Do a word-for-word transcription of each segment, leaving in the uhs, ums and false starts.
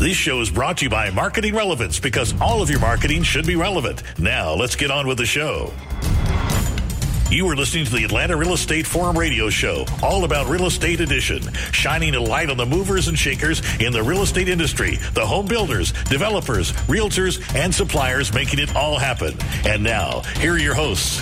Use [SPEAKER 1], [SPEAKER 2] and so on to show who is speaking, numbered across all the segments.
[SPEAKER 1] This show is brought to you by Marketing Relevance, because all of your marketing should be relevant. Now, let's get on with the show. You are listening to the Atlanta Real Estate Forum radio show, all about Real Estate Edition, shining a light on the movers and shakers in the real estate industry, the home builders, developers, realtors, and suppliers making it all happen. And now, here are your hosts.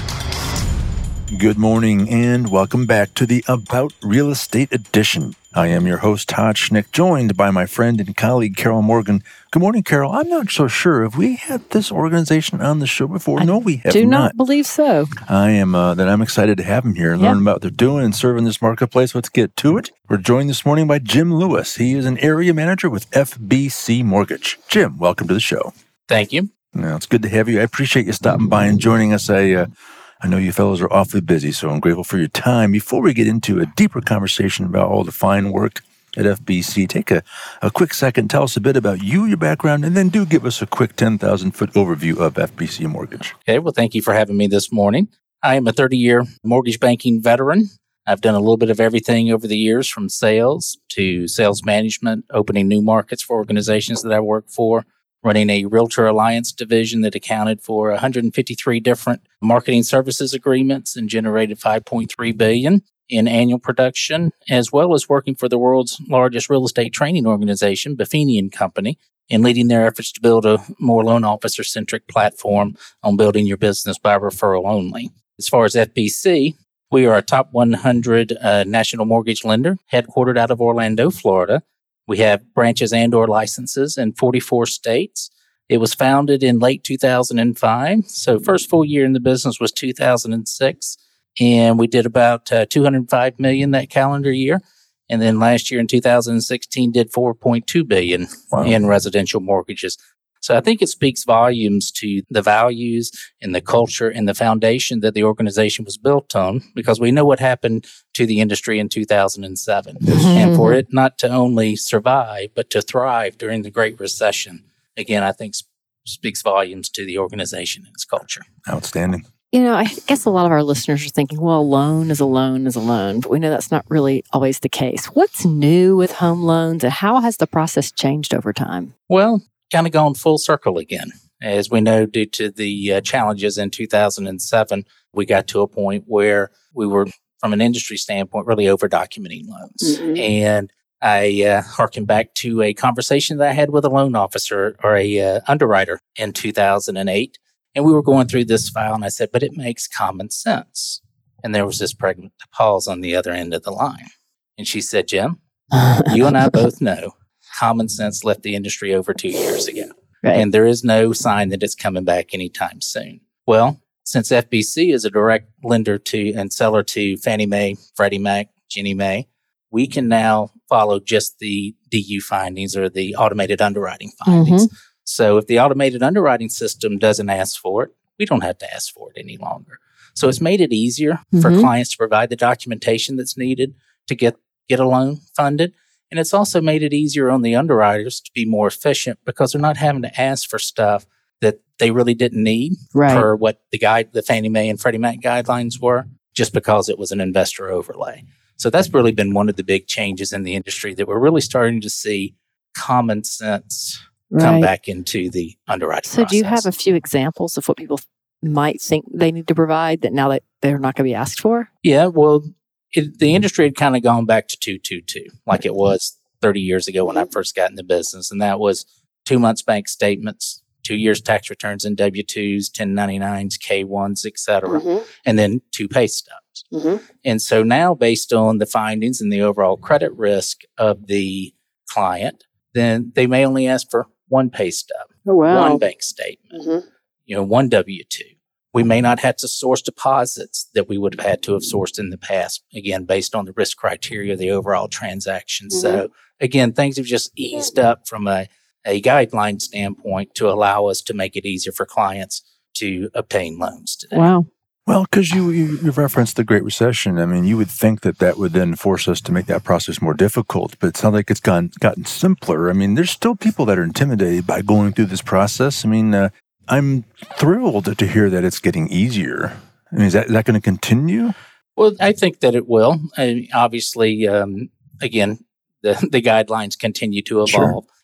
[SPEAKER 2] Good morning and welcome back to the About Real Estate Edition. I am your host, Todd Schnick, joined by my friend and colleague, Carol Morgan. Good morning, Carol. I'm not so sure. Have we had this organization on the show before?
[SPEAKER 3] I
[SPEAKER 2] no, we have
[SPEAKER 3] do not.
[SPEAKER 2] not
[SPEAKER 3] believe so.
[SPEAKER 2] I am, uh, that I'm excited to have him here and
[SPEAKER 3] yeah.
[SPEAKER 2] learn about what they're doing and serving this marketplace. Let's get to it. We're joined this morning by Jim Lewis. He is an area manager with F B C Mortgage. Jim, welcome to the show.
[SPEAKER 4] Thank you.
[SPEAKER 2] Now, it's good to have you. I appreciate you stopping by and joining us. I, uh, I know you fellows are awfully busy, so I'm grateful for your time. Before we get into a deeper conversation about all the fine work at F B C, take a, a quick second, tell us a bit about you, your background, and then do give us a quick ten thousand foot overview of F B C Mortgage.
[SPEAKER 4] Okay, well, thank you for having me this morning. I am a thirty-year mortgage banking veteran. I've done a little bit of everything over the years, from sales to sales management, opening new markets for organizations that I work for, running a Realtor Alliance division that accounted for one hundred fifty-three different marketing services agreements and generated five point three billion dollars in annual production, as well as working for the world's largest real estate training organization, Buffini and Company, and leading their efforts to build a more loan officer-centric platform on building your business by referral only. As far as F B C, we are a top one hundred uh, national mortgage lender, headquartered out of Orlando, Florida. We have branches and or licenses in forty-four states. It was founded in late two thousand five. So first full year in the business was two thousand six. And we did about uh, two hundred five million dollars that calendar year. And then last year in two thousand sixteen did four point two billion dollars wow. in residential mortgages. So I think it speaks volumes to the values and the culture and the foundation that the organization was built on, because we know what happened to the industry in two thousand seven. Mm-hmm. And for it not to only survive, but to thrive during the Great Recession, again, I think sp- speaks volumes to the organization and its culture.
[SPEAKER 2] Outstanding.
[SPEAKER 3] You know, I guess a lot of our listeners are thinking, well, a loan is a loan is a loan, but we know that's not really always the case. What's new with home loans, and how has the process changed over time?
[SPEAKER 4] Well, kind of gone full circle again. As we know, due to the uh, challenges in two thousand seven, we got to a point where we were, from an industry standpoint, really over-documenting loans. Mm-hmm. And I uh, harken back to a conversation that I had with a loan officer or a uh, underwriter in two thousand eight. And we were going through this file, and I said, but it makes common sense. And there was this pregnant pause on the other end of the line. And she said, Jim, you and I both know common sense left the industry over two years ago. Right. And there is no sign that it's coming back anytime soon. Well, since F B C is a direct lender to and seller to Fannie Mae, Freddie Mac, Ginnie Mae, we can now follow just the D U findings or the automated underwriting findings. Mm-hmm. So if the automated underwriting system doesn't ask for it, we don't have to ask for it any longer. So it's made it easier mm-hmm. for clients to provide the documentation that's needed to get, get a loan funded. And it's also made it easier on the underwriters to be more efficient, because they're not having to ask for stuff that they really didn't need right. for what the guide, the Fannie Mae and Freddie Mac guidelines were, just because it was an investor overlay. So that's really been one of the big changes in the industry, that we're really starting to see common sense right. come back into the underwriting
[SPEAKER 3] so
[SPEAKER 4] process.
[SPEAKER 3] Do you have a few examples of what people might think they need to provide that now that they're not going to be asked for?
[SPEAKER 4] Yeah, well, It, the industry had kind of gone back to two two two, like it was thirty years ago when I first got in the business. And that was two months bank statements, two years tax returns and W two's, ten ninety-nines, K ones, et cetera, mm-hmm. and then two pay stubs. Mm-hmm. And so now, based on the findings and the overall credit risk of the client, then they may only ask for one pay stub,
[SPEAKER 3] oh, wow.
[SPEAKER 4] one bank statement, mm-hmm. you know, one W two. We may not have to source deposits that we would have had to have sourced in the past, again, based on the risk criteria of the overall transaction. Mm-hmm. So, again, things have just eased up from a, a guideline standpoint to allow us to make it easier for clients to obtain loans today.
[SPEAKER 3] Wow.
[SPEAKER 2] Well, because you, you you referenced the Great Recession, I mean, you would think that that would then force us to make that process more difficult, but it sounds like it's gone, gotten simpler. I mean, there's still people that are intimidated by going through this process. I mean, uh, I'm thrilled to hear that it's getting easier. I mean, is that, is that going to continue?
[SPEAKER 4] Well, I think that it will. I mean, obviously, um, again, the, the guidelines continue to evolve. Sure.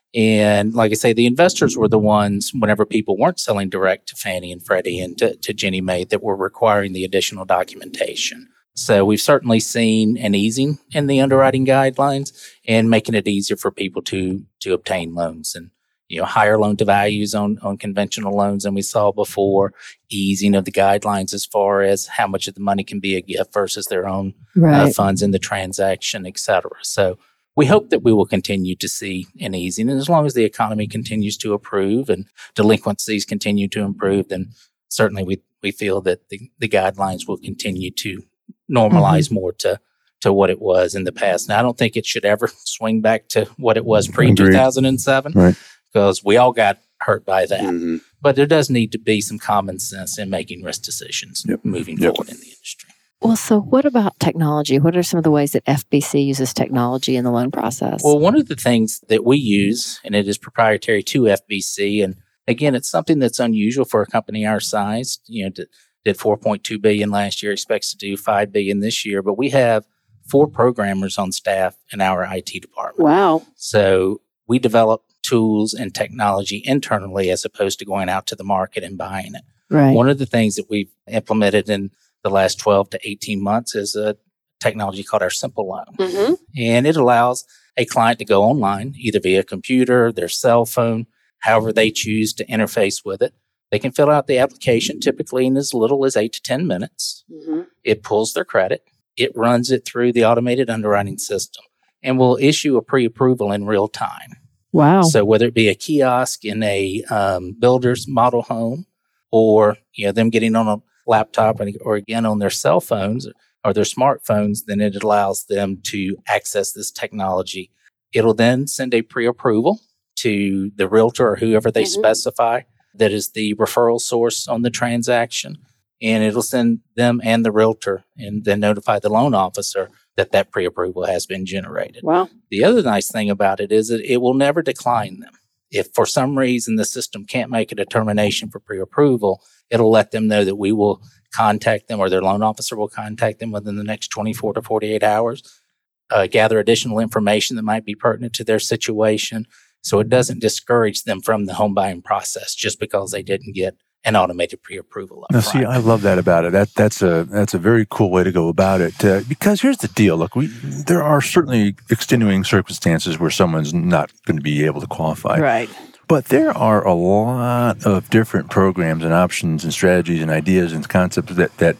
[SPEAKER 4] And like I say, the investors were the ones, whenever people weren't selling direct to Fannie and Freddie and to, to Ginnie Mae, that were requiring the additional documentation. So we've certainly seen an easing in the underwriting guidelines and making it easier for people to to obtain loans, and you know, higher loan to values on, on conventional loans than we saw before, easing of the guidelines as far as how much of the money can be a gift versus their own
[SPEAKER 3] Right.
[SPEAKER 4] uh, funds in the transaction, et cetera. So we hope that we will continue to see an easing. And as long as the economy continues to improve and delinquencies continue to improve, then certainly we, we feel that the, the guidelines will continue to normalize mm-hmm. more to, to what it was in the past. Now, I don't think it should ever swing back to what it was pre two thousand seven,
[SPEAKER 2] right.
[SPEAKER 4] because we all got hurt by that.
[SPEAKER 5] Mm-hmm.
[SPEAKER 4] But there does need to be some common sense in making risk decisions
[SPEAKER 2] yep.
[SPEAKER 4] moving
[SPEAKER 2] yep.
[SPEAKER 4] forward in the industry.
[SPEAKER 3] Well, so what about technology? What are some of the ways that F B C uses technology in the loan process?
[SPEAKER 4] Well, one of the things that we use, and it is proprietary to F B C, and again, it's something that's unusual for a company our size. You know, did, did four point two billion dollars last year, expects to do five billion dollars this year, but we have four programmers on staff in our I T department.
[SPEAKER 3] Wow.
[SPEAKER 4] So we develop tools and technology internally as opposed to going out to the market and buying it.
[SPEAKER 3] Right.
[SPEAKER 4] One of the things that we've implemented in the last twelve to eighteen months is a technology called our Simple Loan.
[SPEAKER 3] Mm-hmm.
[SPEAKER 4] And it allows a client to go online, either via computer, their cell phone, however they choose to interface with it. They can fill out the application typically in as little as eight to ten minutes.
[SPEAKER 3] Mm-hmm.
[SPEAKER 4] It pulls their credit. It runs it through the automated underwriting system and will issue a pre-approval in real time.
[SPEAKER 3] Wow.
[SPEAKER 4] So whether it be a kiosk in a um, builder's model home, or you know them getting on a laptop or, or again on their cell phones or their smartphones, then it allows them to access this technology. It'll then send a pre-approval to the realtor or whoever they mm-hmm. specify that is the referral source on the transaction, and it'll send them and the realtor and then notify the loan officer that that pre-approval has been generated.
[SPEAKER 3] Wow.
[SPEAKER 4] The other nice thing about it is that it will never decline them. If for some reason the system can't make a determination for pre-approval, it'll let them know that we will contact them, or their loan officer will contact them within the next twenty-four to forty-eight hours, uh, gather additional information that might be pertinent to their situation. So it doesn't discourage them from the home buying process just because they didn't get an automated pre-approval up
[SPEAKER 2] Now,
[SPEAKER 4] front.
[SPEAKER 2] see, I love that about it. That that's a that's a very cool way to go about it. Uh, because here's the deal: look, we there are certainly extenuating circumstances where someone's not going to be able to qualify,
[SPEAKER 3] Right.
[SPEAKER 2] But there are a lot of different programs and options and strategies and ideas and concepts that that,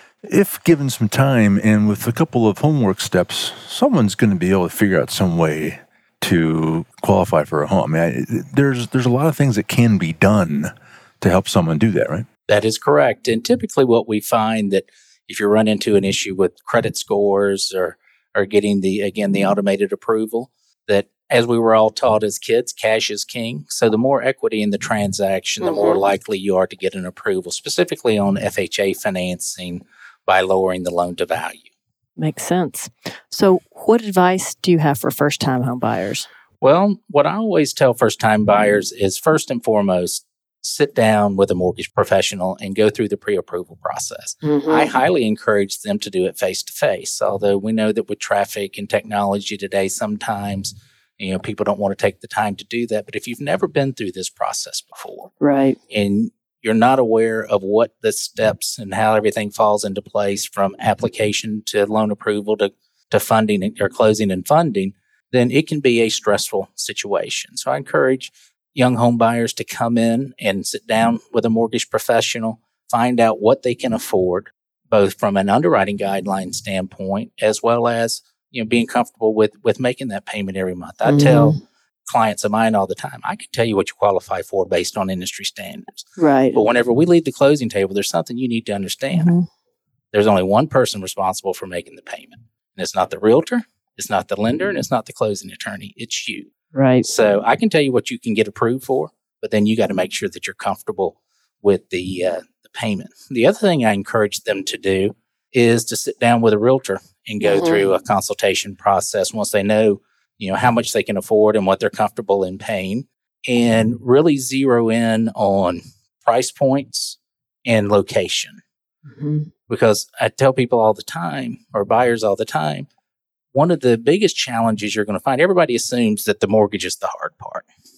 [SPEAKER 2] if given some time and with a couple of homework steps, someone's going to be able to figure out some way to qualify for a home. I mean, there's there's a lot of things that can be done to help someone do that, right?
[SPEAKER 4] That is correct. And typically what we find that if you run into an issue with credit scores or or getting the, again, the automated approval, that as we were all taught as kids, cash is king. So the more equity in the transaction,
[SPEAKER 3] Mm-hmm.
[SPEAKER 4] the more likely you are to get an approval, specifically on F H A financing by lowering the loan to value.
[SPEAKER 3] Makes sense. So what advice do you have for first-time home buyers?
[SPEAKER 4] Well, what I always tell first-time buyers is first and foremost, sit down with a mortgage professional and go through the pre-approval process.
[SPEAKER 3] Mm-hmm.
[SPEAKER 4] I highly encourage them to do it face-to-face, although we know that with traffic and technology today, sometimes you know people don't want to take the time to do that. But if you've never been through this process before,
[SPEAKER 3] Right.
[SPEAKER 4] and you're not aware of what the steps and how everything falls into place from application to loan approval to, to funding or closing and funding, then it can be a stressful situation. So I encourage young home buyers to come in and sit down with a mortgage professional, find out what they can afford, both from an underwriting guideline standpoint, as well as, you know, being comfortable with, with making that payment every month. I
[SPEAKER 3] Mm-hmm.
[SPEAKER 4] tell clients of mine all the time, I can tell you what you qualify for based on industry standards.
[SPEAKER 3] Right.
[SPEAKER 4] But whenever we leave the closing table, there's something you need to understand.
[SPEAKER 3] Mhm.
[SPEAKER 4] There's only one person responsible for making the payment. And it's not the realtor, it's not the lender, and it's not the closing attorney. It's you.
[SPEAKER 3] Right.
[SPEAKER 4] So I can tell you what you can get approved for, but then you got to make sure that you're comfortable with the uh, the payment. The other thing I encourage them to do is to sit down with a realtor and go
[SPEAKER 3] Mhm.
[SPEAKER 4] through a consultation process once they know, you know, how much they can afford and what they're comfortable in paying, and really zero in on price points and location.
[SPEAKER 3] Mm-hmm.
[SPEAKER 4] Because I tell people all the time, or buyers all the time, one of the biggest challenges you're going to find, everybody assumes that the mortgage is the hard part.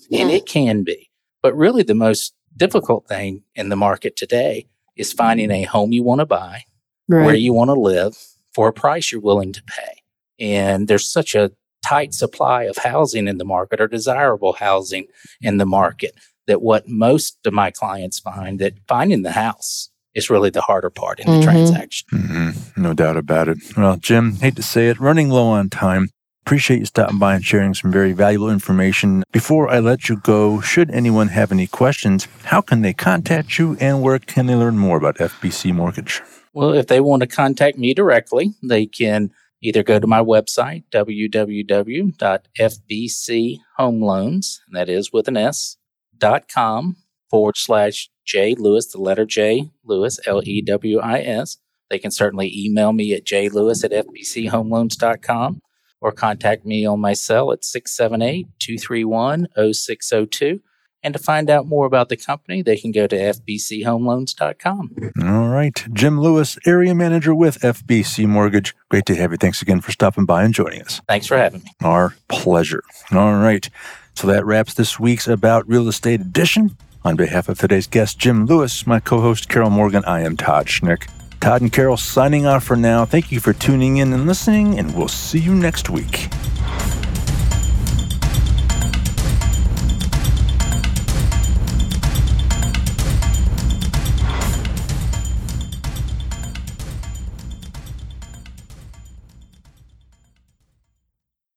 [SPEAKER 4] And it can be. But really the most difficult thing in the market today is finding a home you want to buy,
[SPEAKER 3] Right.
[SPEAKER 4] where you want to live, for a price you're willing to pay. And there's such a tight supply of housing in the market, or desirable housing in the market, that what most of my clients find, that finding the house is really the harder part in the
[SPEAKER 3] Mhm.
[SPEAKER 4] transaction.
[SPEAKER 2] Mm-hmm. No doubt about it. Well, Jim, hate to say it, running low on time. Appreciate you stopping by and sharing some very valuable information. Before I let you go, should anyone have any questions, how can they contact you and where can they learn more about F B C Mortgage?
[SPEAKER 4] Well, if they want to contact me directly, they can either go to my website, w w w dot f b c home loans, and that is with an S, dot com forward slash J Lewis, the letter J, Lewis, L E W I S. They can certainly email me at j lewis at f b c home loans dot com or contact me on my cell at six seven eight, two three one, zero six zero two. And to find out more about the company, they can go to f b c home loans dot com.
[SPEAKER 2] All right. Jim Lewis, Area Manager with F B C Mortgage. Great to have you. Thanks again for stopping by and joining us.
[SPEAKER 4] Thanks for having me.
[SPEAKER 2] Our pleasure. All right. So that wraps this week's About Real Estate edition. On behalf of today's guest, Jim Lewis, my co-host, Carol Morgan, I am Todd Schnick. Todd and Carol signing off for now. Thank you for tuning in and listening, and we'll see you next week.